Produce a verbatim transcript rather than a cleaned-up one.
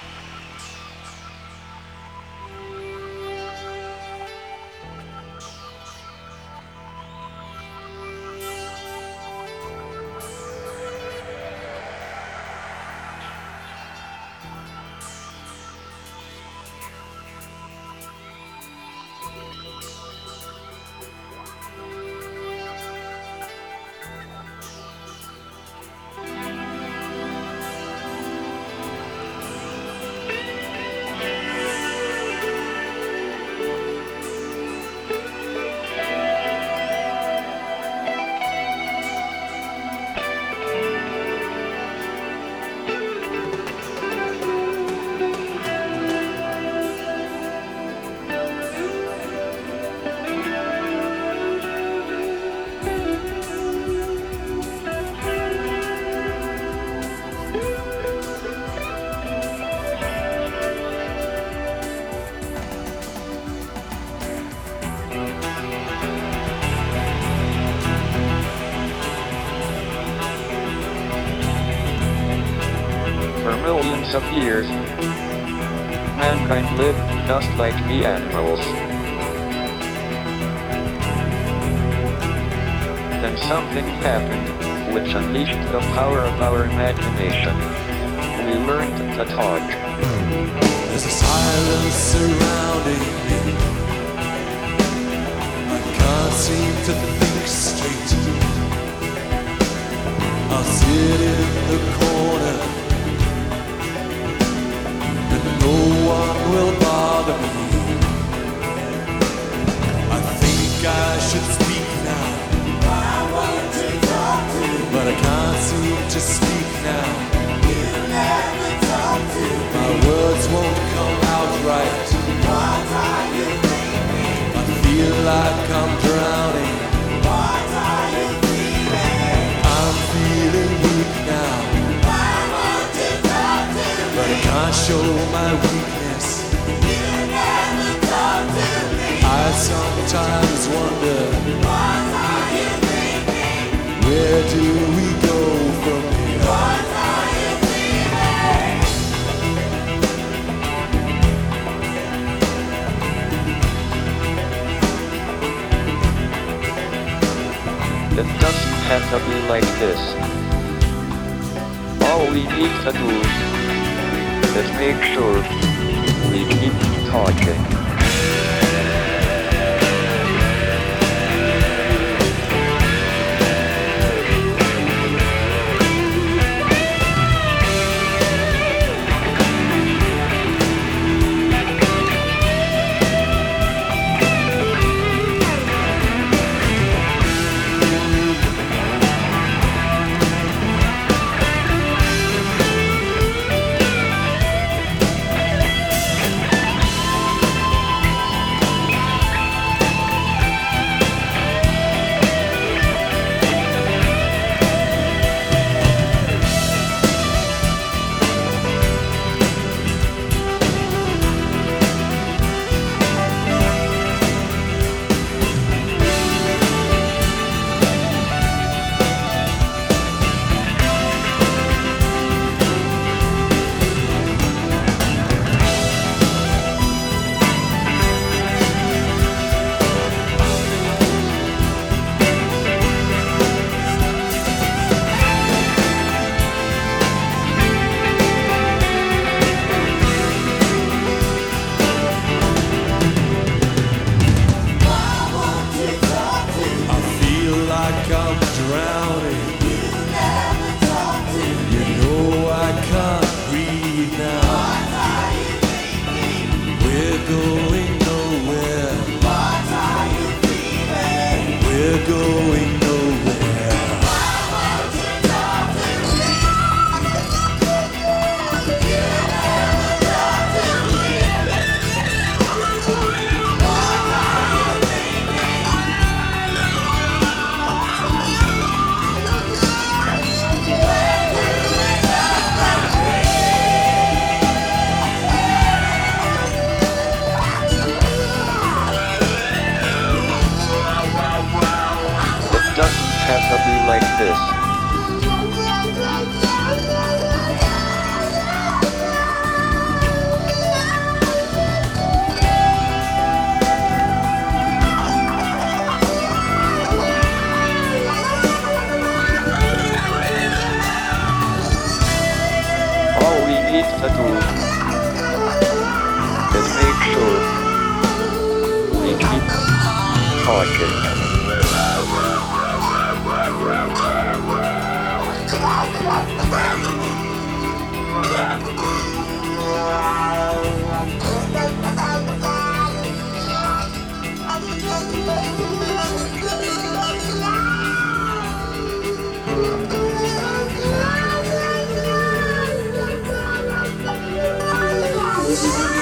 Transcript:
For millions of years, mankind lived just like the animals. Then something happened, which unleashed the power of our imagination. We learned to talk. There's a silence surrounding me. I can't seem to think straight. I'll sit in the corner, and no one will bother me. I think I should speak now, but I can't seem to speak now. My words won't come out right. I feel like I'm drowning. I'm feeling weak now, but I can't show my weakness. I sometimes wonder, where do we go from here? It doesn't have to be like this. All we need to do is make sure we keep talking. need to do is make sure we keep talking. Thank you.